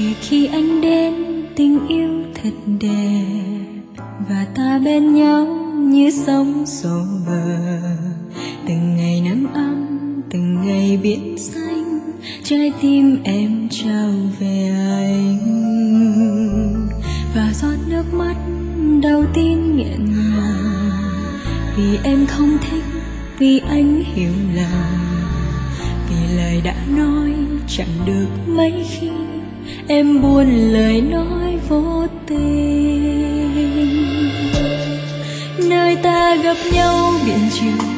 Vì khi anh đến tình yêu thật đẹp, và ta bên nhau như sóng xô bờ. Từng ngày nắng ấm, từng ngày biển xanh, trái tim em trao về anh. Và giọt nước mắt đầu tiên nghẹn ngào, vì em không thích, vì anh hiểu lầm, vì lời đã nói chẳng được mấy khi em buồn lời nói vô tình. Nơi ta gặp nhau biển trường